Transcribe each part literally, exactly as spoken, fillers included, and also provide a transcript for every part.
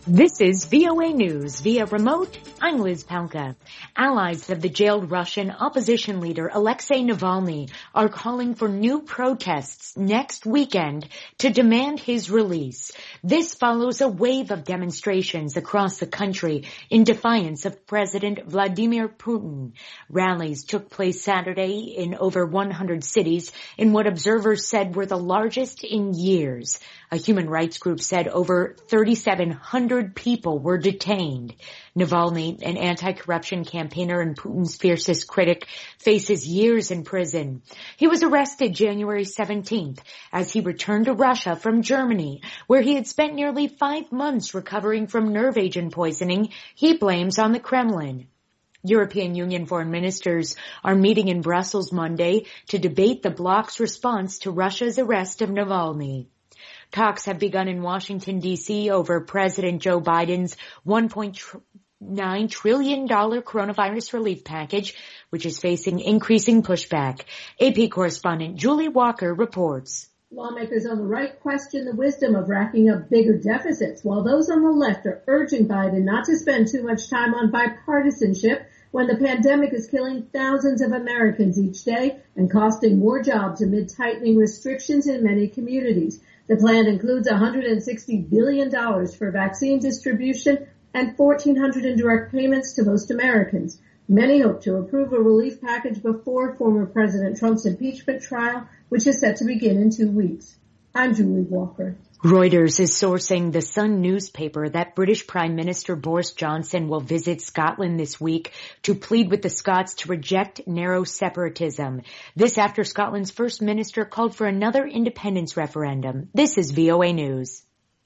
This is V O A News via remote. I'm Liz Palka. Allies of the jailed Russian opposition leader Alexei Navalny are calling for new protests next weekend to demand his release. This follows a wave of demonstrations across the country in defiance of President Vladimir Putin. Rallies took place Saturday in over one hundred cities in what observers said were the largest in years. A human rights group said over thirty-seven hundred people were detained. Navalny, an anti-corruption campaigner and Putin's fiercest critic, faces years in prison. He was arrested January seventeenth as he returned to Russia from Germany, where he had spent nearly five months recovering from nerve agent poisoning he blames on the Kremlin. European Union foreign ministers are meeting in Brussels Monday to debate the bloc's response to Russia's arrest of Navalny. Talks have begun in Washington, D C over President Joe Biden's one point nine trillion dollars coronavirus relief package, which is facing increasing pushback. A P correspondent Julie Walker reports. Lawmakers on the right question the wisdom of racking up bigger deficits, while those on the left are urging Biden not to spend too much time on bipartisanship when the pandemic is killing thousands of Americans each day and costing more jobs amid tightening restrictions in many communities. The plan includes one hundred sixty billion dollars for vaccine distribution and fourteen hundred in direct payments to most Americans. Many hope to approve a relief package before former President Trump's impeachment trial, which is set to begin in two weeks. I'm Julie Walker. Reuters is sourcing the Sun newspaper that British Prime Minister Boris Johnson will visit Scotland this week to plead with the Scots to reject narrow separatism. This after Scotland's First Minister called for another independence referendum. This is V O A News.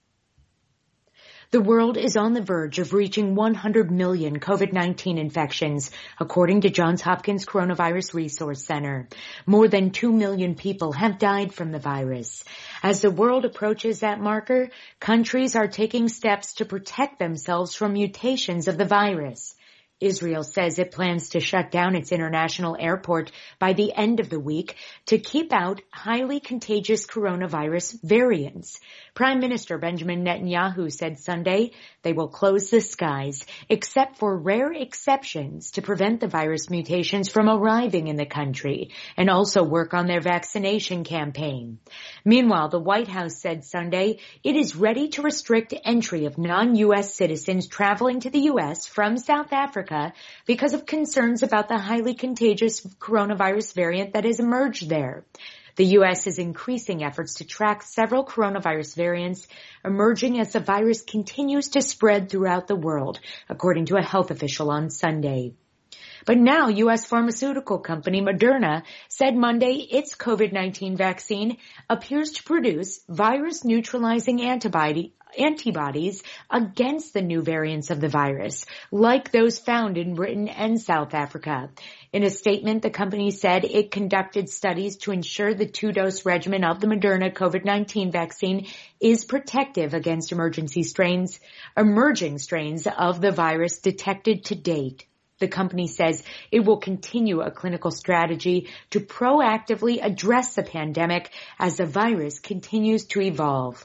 The world is on the verge of reaching one hundred million COVID nineteen infections, according to Johns Hopkins Coronavirus Resource Center. More than two million people have died from the virus. As the world approaches that marker, countries are taking steps to protect themselves from mutations of the virus. Israel says it plans to shut down its international airport by the end of the week to keep out highly contagious coronavirus variants. Prime Minister Benjamin Netanyahu said Sunday they will close the skies, except for rare exceptions, to prevent the virus mutations from arriving in the country and also work on their vaccination campaign. Meanwhile, the White House said Sunday it is ready to restrict entry of non-U S citizens traveling to the U S from South Africa because of concerns about the highly contagious coronavirus variant that has emerged there. The U S is increasing efforts to track several coronavirus variants emerging as the virus continues to spread throughout the world, according to a health official on Sunday. But now U S pharmaceutical company Moderna said Monday its COVID nineteen vaccine appears to produce virus-neutralizing antibody antibodies against the new variants of the virus, like those found in Britain and South Africa. In a statement, the company said it conducted studies to ensure the two-dose regimen of the Moderna COVID nineteen vaccine is protective against emergency strains, emerging strains of the virus detected to date. The company says it will continue a clinical strategy to proactively address the pandemic as the virus continues to evolve.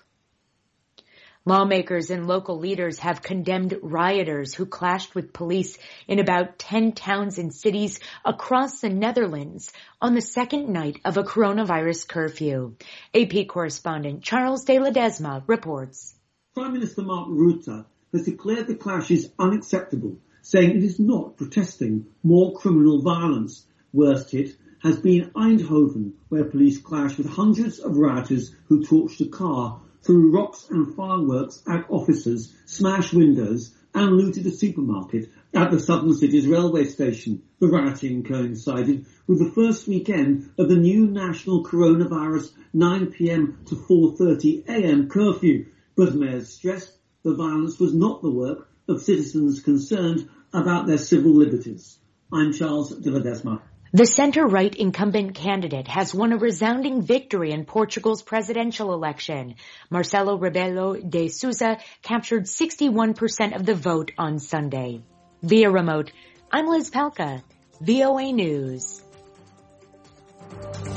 Lawmakers and local leaders have condemned rioters who clashed with police in about ten towns and cities across the Netherlands on the second night of a coronavirus curfew. A P correspondent Charles de Ledesma reports. Prime Minister Mark Rutte has declared the clashes unacceptable, saying it is not protesting more criminal violence. Worst hit has been Eindhoven, where police clashed with hundreds of rioters who torched a car, threw rocks and fireworks at officers, smashed windows and looted a supermarket at the southern city's railway station. The rioting coincided with the first weekend of the new national coronavirus nine p.m. to four thirty a.m. curfew, but mayors stressed the violence was not the work of citizens concerned about their civil liberties. I'm Charles de Ledesma. The center-right incumbent candidate has won a resounding victory in Portugal's presidential election. Marcelo Rebelo de Sousa captured sixty-one percent of the vote on Sunday. Via remote, I'm Liz Palka, V O A News.